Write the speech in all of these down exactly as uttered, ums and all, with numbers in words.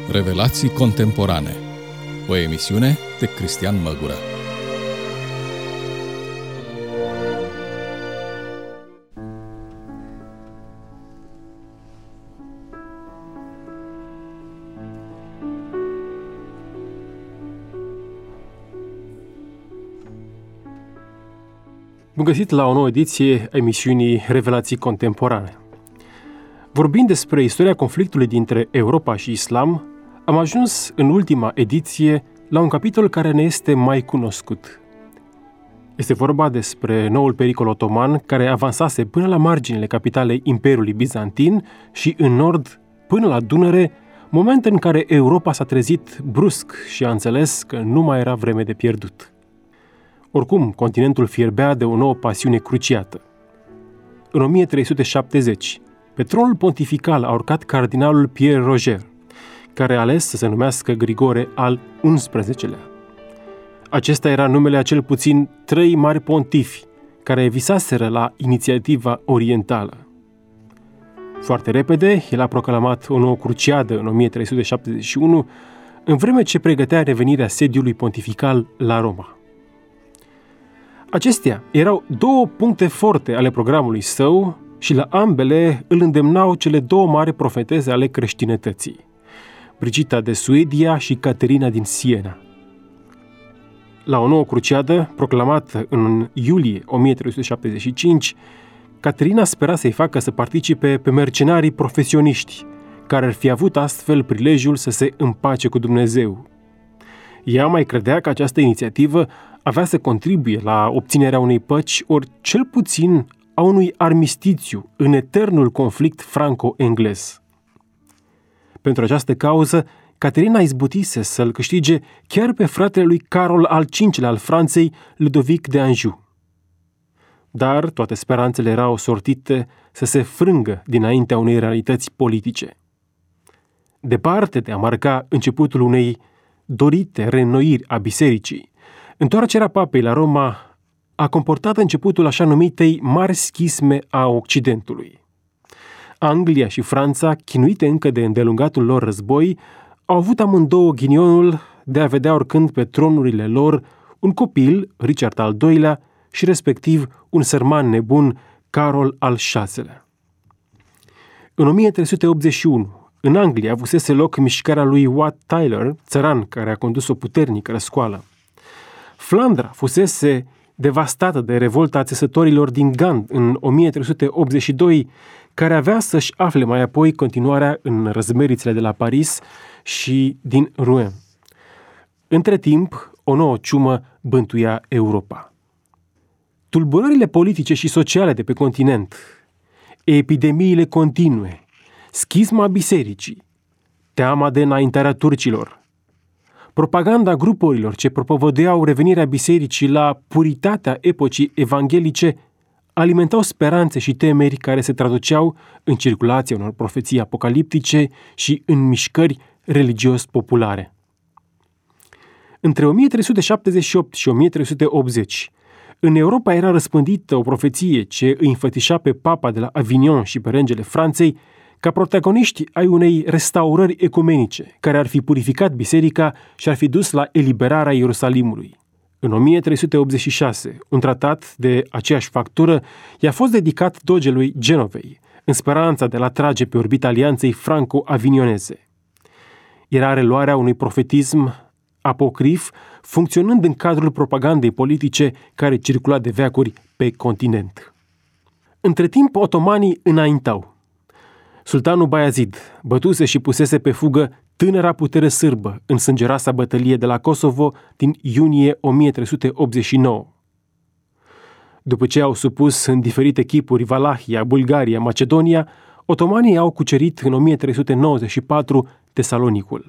Revelații contemporane. O emisiune de Cristian Măgură. Bun găsit la o nouă ediție a emisiunii Revelații contemporane. Vorbind despre istoria conflictului dintre Europa și Islam, am ajuns în ultima ediție la un capitol care ne este mai cunoscut. Este vorba despre noul pericol otoman care avansase până la marginile capitalei Imperiului Bizantin și în nord până la Dunăre, moment în care Europa s-a trezit brusc și a înțeles că nu mai era vreme de pierdut. Oricum, continentul fierbea de o nouă pasiune cruciată. În o mie trei sute șaptezeci, pe tronul pontifical a urcat cardinalul Pierre Roger, care a ales să se numească Grigore al unsprezecelea. Acesta era numele a cel puțin trei mari pontifi care visaseră la inițiativa orientală. Foarte repede, el a proclamat o nouă cruciadă în o mie trei sute șaptezeci și unu, în vreme ce pregătea revenirea sediului pontifical la Roma. Acestea erau două puncte forte ale programului său și la ambele îl îndemnau cele două mari profeteze ale creștinătății, Brigita de Suedia și Caterina din Siena. La o nouă cruciadă, proclamată în iulie o mie trei sute șaptezeci și cinci, Caterina spera să-i facă să participe pe mercenarii profesioniști, care ar fi avut astfel prilejul să se împace cu Dumnezeu. Ea mai credea că această inițiativă avea să contribuie la obținerea unei păci, ori cel puțin a unui armistițiu în eternul conflict franco-englez. Pentru această cauză, Caterina izbutise să-l câștige chiar pe fratele lui Carol al cincilea al Franței, Ludovic de Anjou. Dar toate speranțele erau sortite să se frângă dinaintea unei realități politice. Departe de a marca începutul unei dorite reînnoiri a bisericii, întoarcerea papei la Roma a comportat începutul așa numitei mari schisme a Occidentului. Anglia și Franța, chinuite încă de îndelungatul lor război, au avut amândouă ghinionul de a vedea oricând pe tronurile lor un copil, Richard al doilea, și respectiv un sărman nebun, Carol al șaselea. În o mie trei sute optzeci și unu, în Anglia avusese loc mișcarea lui Wat Tyler, țăran care a condus o puternică răscoală. Flandra fusese devastată de revolta țesătorilor din Gand în o mie trei sute optzeci și doi, care avea să-și afle mai apoi continuarea în răzmerițele de la Paris și din Rouen. Între timp, o nouă ciumă bântuia Europa. Tulburările politice și sociale de pe continent, epidemiile continue, schisma bisericii, teama de înaintarea turcilor, propaganda grupurilor ce propovăduiau revenirea bisericii la puritatea epocii evanghelice alimentau speranțe și temeri care se traduceau în circulația unor profeții apocaliptice și în mișcări religios-populare. Între o mie trei sute șaptezeci și opt și o mie trei sute optzeci, în Europa era răspândită o profeție ce îi înfățișa pe papa de la Avignon și pe regele Franței ca protagoniști ai unei restaurări ecumenice, care ar fi purificat biserica și ar fi dus la eliberarea Ierusalimului. În o mie trei sute optzeci și șase, un tratat de aceeași factură i-a fost dedicat dogelui Genovei, în speranța de a trage pe orbita alianței franco-avignoneze. Era reluarea unui profetism apocrif, funcționând în cadrul propagandei politice care circula de veacuri pe continent. Între timp, otomanii înaintau. Sultanul Bayazid bătuse și pusese pe fugă tânăra putere sârbă în sângeroasa bătălie de la Kosovo din iunie o mie trei sute optzeci și nouă. După ce au supus în diferite chipuri Valahia, Bulgaria, Macedonia, otomanii au cucerit în o mie trei sute nouăzeci și patru Tesalonicul.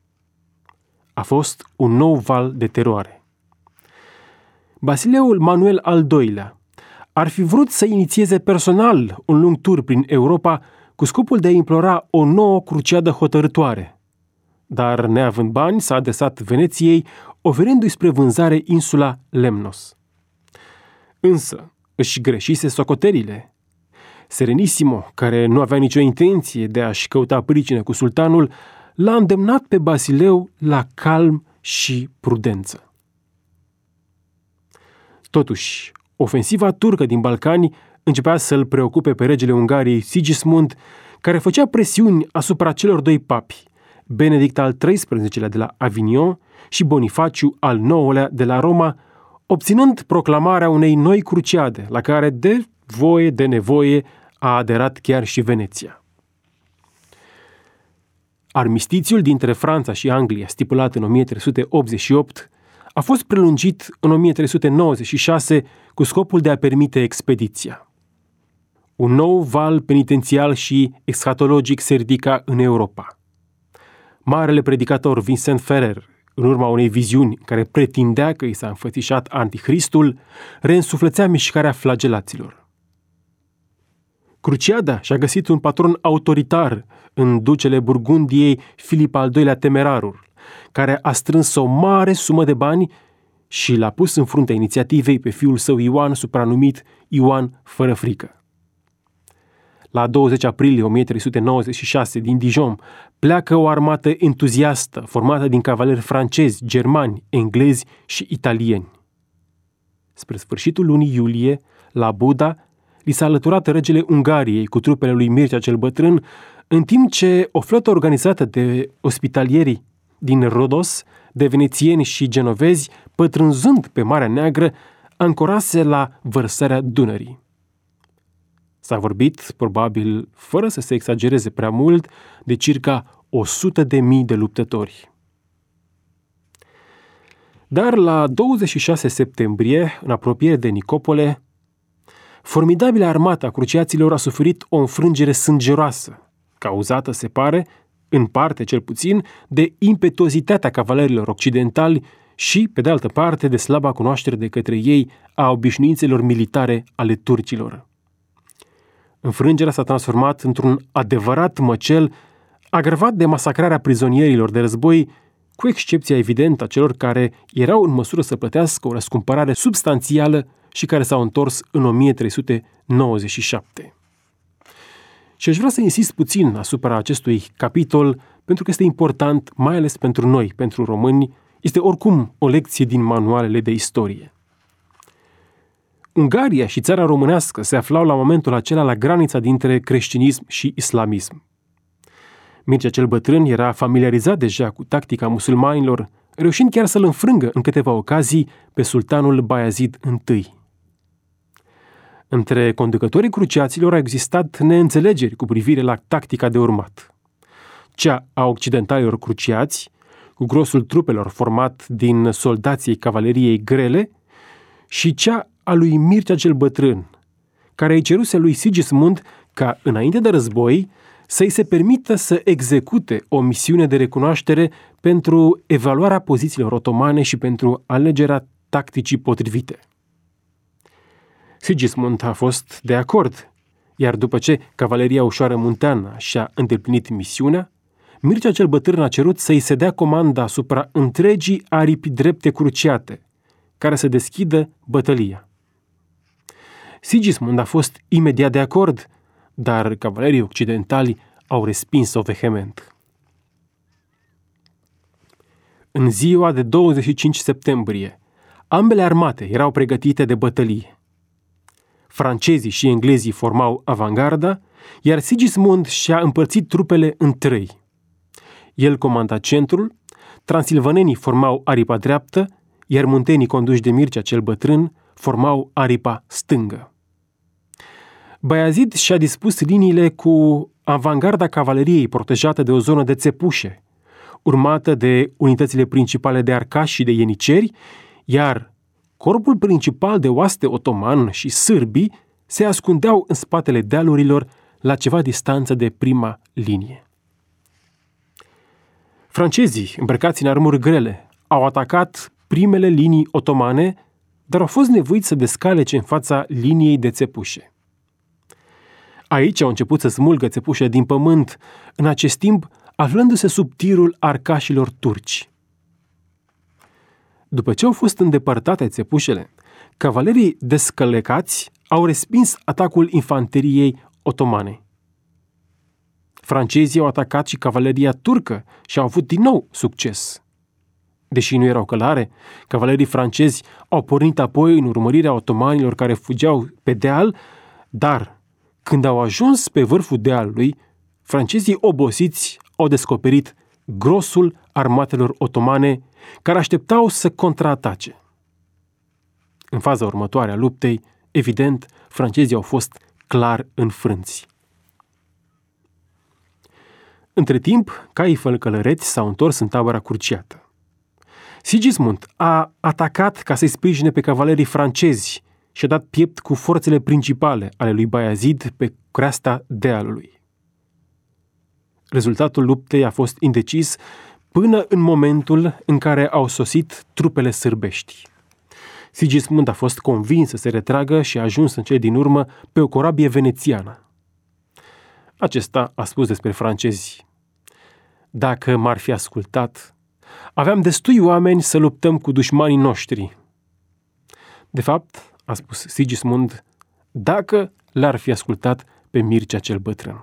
A fost un nou val de teroare. Basileul Manuel al doilea ar fi vrut să inițieze personal un lung tur prin Europa cu scopul de a implora o nouă cruciadă hotărâtoare. Dar, neavând bani, s-a adresat Veneției, oferindu-i spre vânzare insula Lemnos. Însă, își greșise socotelile. Serenissimo, care nu avea nicio intenție de a-și căuta pricină cu sultanul, l-a îndemnat pe Basileu la calm și prudență. Totuși, ofensiva turcă din Balcani începea să-l preocupe pe regele Ungariei Sigismund, care făcea presiuni asupra celor doi papi, Benedict al treisprezecelea de la Avignon și Bonifaciu al nouălea de la Roma, obținând proclamarea unei noi cruciade, la care de voie, de nevoie, a aderat chiar și Veneția. Armistițiul dintre Franța și Anglia, stipulat în o mie trei sute optzeci și opt, a fost prelungit în o mie trei sute nouăzeci și șase cu scopul de a permite expediția. Un nou val penitențial și eschatologic se ridica în Europa. Marele predicator Vincent Ferrer, în urma unei viziuni care pretindea că i s-a înfățișat Anticristul, reînsuflețea mișcarea flagelaților. Cruciada și-a găsit un patron autoritar în ducele Burgundiei Filip al doilea Temerarul, care a strâns o mare sumă de bani și l-a pus în fruntea inițiativei pe fiul său Ioan, supranumit Ioan fără frică. La douăzeci aprilie o mie trei sute nouăzeci și șase, din Dijon, pleacă o armată entuziastă, formată din cavaleri francezi, germani, englezi și italieni. Spre sfârșitul lunii iulie, la Buda, li s-a alăturat regele Ungariei cu trupele lui Mircea cel Bătrân, în timp ce o flotă organizată de ospitalieri din Rodos, de venețieni și genovezi, pătrunzând pe Marea Neagră, ancorase la vărsarea Dunării. S-a vorbit, probabil fără să se exagereze prea mult, de circa o sută de mii de luptători. Dar la douăzeci și șase septembrie, în apropiere de Nicopole, formidabila armată a cruciaților a suferit o înfrângere sângeroasă, cauzată, se pare, în parte cel puțin, de impetuozitatea cavalerilor occidentali și, pe de altă parte, de slaba cunoaștere de către ei a obișnuințelor militare ale turcilor. Înfrângerea s-a transformat într-un adevărat măcel, agravat de masacrarea prizonierilor de război, cu excepția evidentă a celor care erau în măsură să plătească o răscumpărare substanțială și care s-au întors în o mie trei sute nouăzeci și șapte. Și aș vrea să insist puțin asupra acestui capitol, pentru că este important, mai ales pentru noi, pentru români, este oricum o lecție din manualele de istorie. Ungaria și țara românească se aflau la momentul acela la granița dintre creștinism și islamism. Mircea cel Bătrân era familiarizat deja cu tactica musulmanilor, reușind chiar să-l înfrângă în câteva ocazii pe sultanul Bayazid I. Între conducătorii cruciaților au existat neînțelegeri cu privire la tactica de urmat. Cea a occidentalilor cruciați, cu grosul trupelor format din soldații cavaleriei grele, și cea a lui Mircea cel Bătrân, care îi ceruse lui Sigismund ca, înainte de război, să-i se permită să execute o misiune de recunoaștere pentru evaluarea pozițiilor otomane și pentru alegerea tacticii potrivite. Sigismund a fost de acord, iar după ce cavaleria ușoară munteană și-a îndeplinit misiunea, Mircea cel Bătrân a cerut să-i se dea comanda asupra întregii aripi drepte cruciate, care să deschidă bătălia. Sigismund a fost imediat de acord, dar cavalerii occidentali au respins-o vehement. În ziua de douăzeci și cinci septembrie, ambele armate erau pregătite de bătălie. Francezii și englezii formau avangarda, iar Sigismund și-a împărțit trupele în trei. El comanda centrul, transilvanenii formau aripa dreaptă, iar muntenii conduși de Mircea cel Bătrân formau aripa stângă. Bayazid și-a dispus liniile cu avangarda cavaleriei protejată de o zonă de țepușe, urmată de unitățile principale de arcași și de ieniceri, iar corpul principal de oaste otoman și sârbii se ascundeau în spatele dealurilor la ceva distanță de prima linie. Francezii, îmbrăcați în armuri grele, au atacat primele linii otomane, dar au fost nevoiți să descalece în fața liniei de țepușe. Aici au început să smulgă țepușe din pământ, în acest timp aflându-se sub tirul arcașilor turci. După ce au fost îndepărtate țepușele, cavalerii descălecați au respins atacul infanteriei otomane. Francezii au atacat și cavaleria turcă și au avut din nou succes. Deși nu erau călare, cavalerii francezi au pornit apoi în urmărirea otomanilor care fugeau pe deal, dar când au ajuns pe vârful dealului, francezii obosiți au descoperit grosul armatelor otomane care așteptau să contraatace. În faza următoare a luptei, evident, francezii au fost clar înfrânți. Între timp, caii fălcălăreți s-au întors în tabăra curciată. Sigismund a atacat ca să-i sprijine pe cavalerii francezi și a dat piept cu forțele principale ale lui Baiazid pe creasta dealului. Rezultatul luptei a fost indecis până în momentul în care au sosit trupele sârbești. Sigismund a fost convins să se retragă și a ajuns în cele din urmă pe o corabie venețiană. Acesta a spus despre francezi: dacă m-ar fi ascultat, aveam destui oameni să luptăm cu dușmanii noștri. De fapt, a spus Sigismund, dacă l-ar fi ascultat pe Mircea cel bătrân.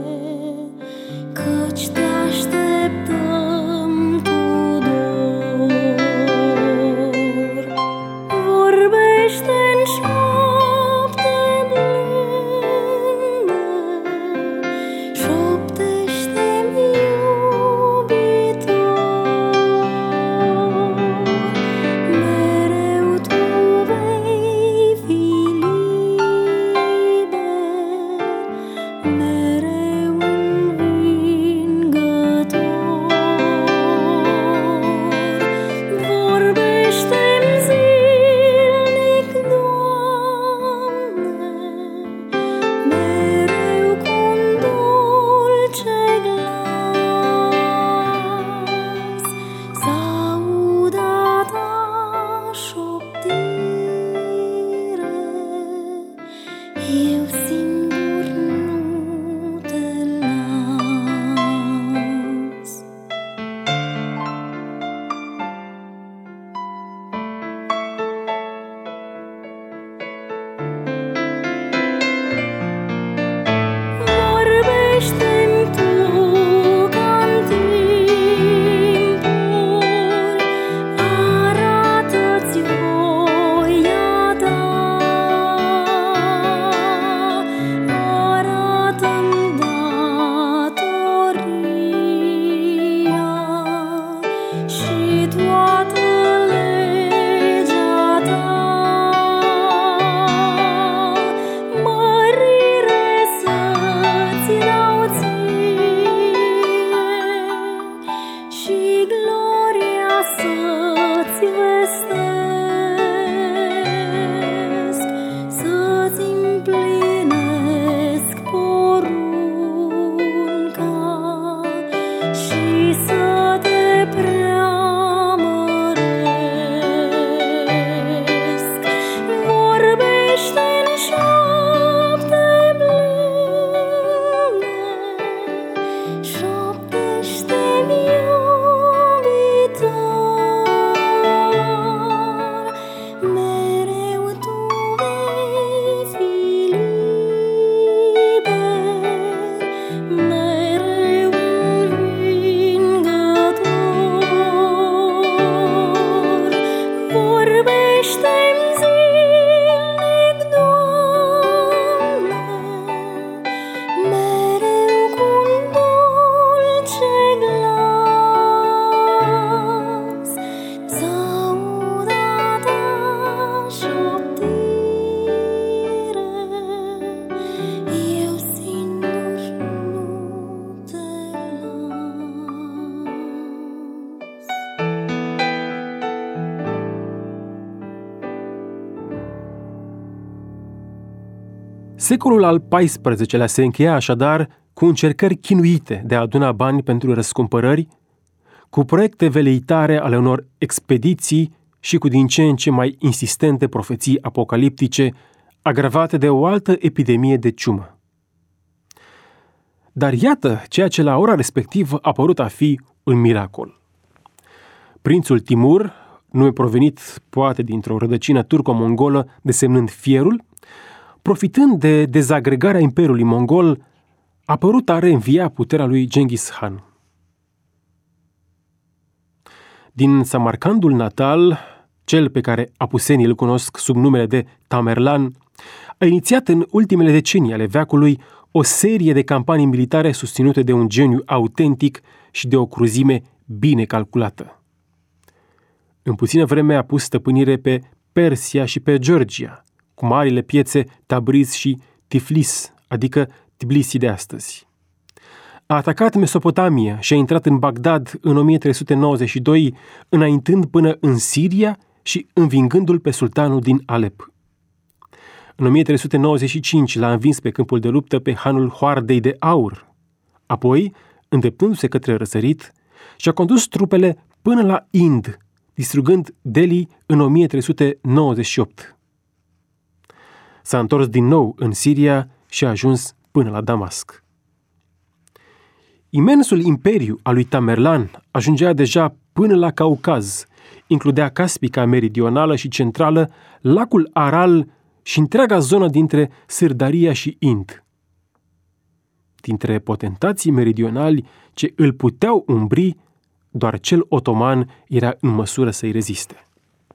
Căci te așteptăm cu dor. să-ți vestesc, să-ți împlinesc porunca și să te preamăresc. Vorbește-n șapte blânde, șoptește-mi iubitor, mereu tu vei fi liber, mereu învingător. Vorbește-mi zilnic, Doamne, mereu cu-n dulce glas, ți-aud a ta șoptire, eu singur nu te las. Secolul al paisprezecelea se încheia așadar cu încercări chinuite de a aduna bani pentru răscumpărări, cu proiecte veleitare ale unor expediții și cu din ce în ce mai insistente profeții apocaliptice, agravate de o altă epidemie de ciumă. Dar iată ceea ce la ora respectivă a părut a fi un miracol. Prințul Timur, nume provenit poate dintr-o rădăcină turco-mongolă desemnând fierul, profitând de dezagregarea Imperiului Mongol, a părut a reînvia puterea lui Genghis Khan. Din Samarcandul natal, cel pe care apusenii îl cunosc sub numele de Tamerlan, a inițiat în ultimele decenii ale veacului o serie de campanii militare susținute de un geniu autentic și de o cruzime bine calculată. În puțină vreme a pus stăpânire pe Persia și pe Georgia, cu marile piețe Tabriz și Tiflis, adică Tbilisi de astăzi. A atacat Mesopotamia și a intrat în Bagdad în o mie trei sute nouăzeci și doi, înaintând până în Siria și învingându-l pe sultanul din Alep. În o mie trei sute nouăzeci și cinci l-a învins pe câmpul de luptă pe hanul Hoardei de Aur. Apoi, îndreptându-se către răsărit, și-a condus trupele până la Ind, distrugând Delhi în o mie trei sute nouăzeci și opt. S-a întors din nou în Siria și a ajuns până la Damasc. Imensul imperiu al lui Tamerlan ajungea deja până la Caucaz, includea Caspica meridională și centrală, lacul Aral și întreaga zonă dintre Sârdaria și Ind. Dintre potentații meridionali ce îl puteau umbri, doar cel otoman era în măsură să-i reziste.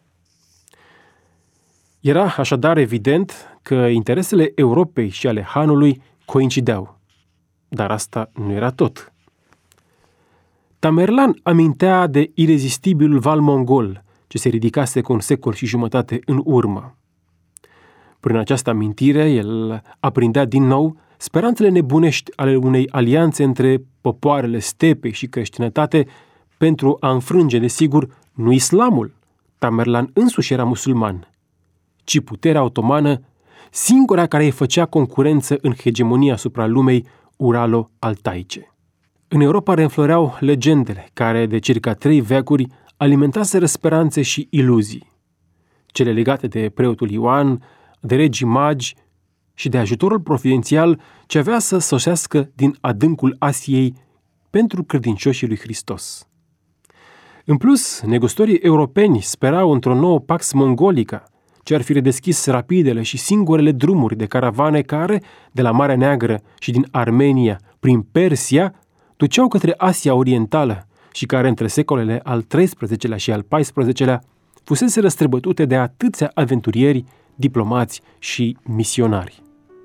Era așadar evident că interesele Europei și ale Hanului coincideau. Dar asta nu era tot. Tamerlan amintea de irezistibilul val mongol, ce se ridicase cu un secol și jumătate în urmă. Prin această amintire, el aprindea din nou speranțele nebunești ale unei alianțe între popoarele stepei și creștinătate pentru a înfrânge, desigur, nu islamul, Tamerlan însuși era musulman, ci puterea otomană, singura care îi făcea concurență în hegemonia asupra lumei uralo-altaice. În Europa reînfloreau legendele care, de circa trei veacuri, alimentaseră speranțe și iluzii. Cele legate de preotul Ioan, de regii magi și de ajutorul providențial ce avea să sosească din adâncul Asiei pentru credincioșii lui Hristos. În plus, negustatorii europeni sperau într-o nouă Pax Mongolica, ce ar fi redeschis rapidele și singurele drumuri de caravane care, de la Marea Neagră și din Armenia, prin Persia, duceau către Asia Orientală și care, între secolele al treisprezecelea și al paisprezecelea, fusese răstrăbătute de atâția aventurieri, diplomați și misionari.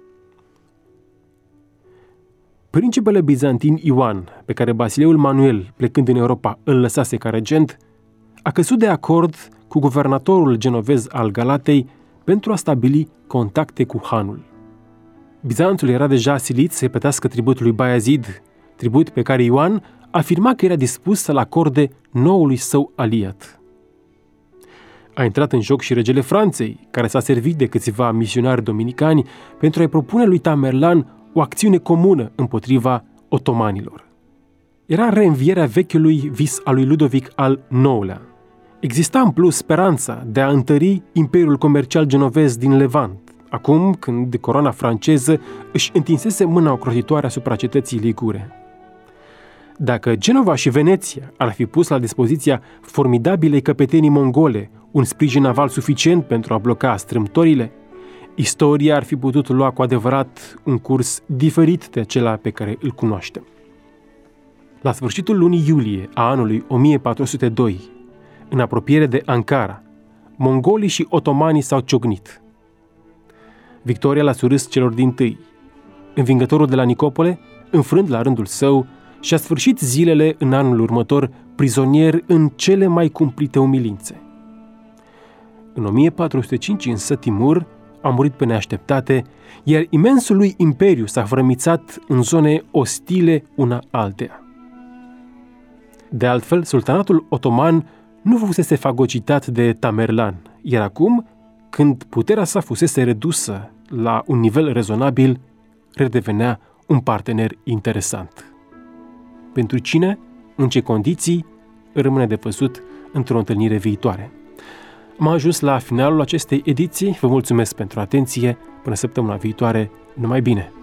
Principele bizantin Ioan, pe care Basileul Manuel, plecând în Europa, îl lăsase ca regent, a căzut de acord cu guvernatorul genovez al Galatei pentru a stabili contacte cu hanul. Bizanțul era deja silit să-i plătească tributul lui Bayezid, tribut pe care Ioan afirma că era dispus să-l acorde noului său aliat. A intrat în joc și regele Franței, care s-a servit de câțiva misionari dominicani pentru a-i propune lui Tamerlan o acțiune comună împotriva otomanilor. Era reînvierea vechiului vis al lui Ludovic al nouălea. Exista în plus speranța de a întări imperiul comercial genovez din Levant, acum când coroana franceză își întinsese mâna ocrotitoare asupra cetății ligure. Dacă Genova și Veneția ar fi pus la dispoziția formidabilei căpetenii mongole un sprijin naval suficient pentru a bloca strâmtorile, istoria ar fi putut lua cu adevărat un curs diferit de acela pe care îl cunoaștem. La sfârșitul lunii iulie a anului o mie patru sute doi, în apropiere de Ankara, mongolii și otomanii s-au ciocnit. Victoria l-a surâs celor dintâi. Învingătorul de la Nicopole, înfrânt la rândul său, și-a sfârșit zilele în anul următor prizonier în cele mai cumplite umilințe. În o mie patru sute cinci însă Timur a murit pe neașteptate, iar imensul lui imperiu s-a frămițat în zone ostile una alteia. De altfel, sultanatul otoman nu fusese fagocitat de Tamerlan, iar acum, când puterea sa fusese redusă la un nivel rezonabil, redevenea un partener interesant. Pentru cine, în ce condiții, rămâne de văzut într-o întâlnire viitoare. Am ajuns la finalul acestei ediții, vă mulțumesc pentru atenție, până săptămâna viitoare, numai bine!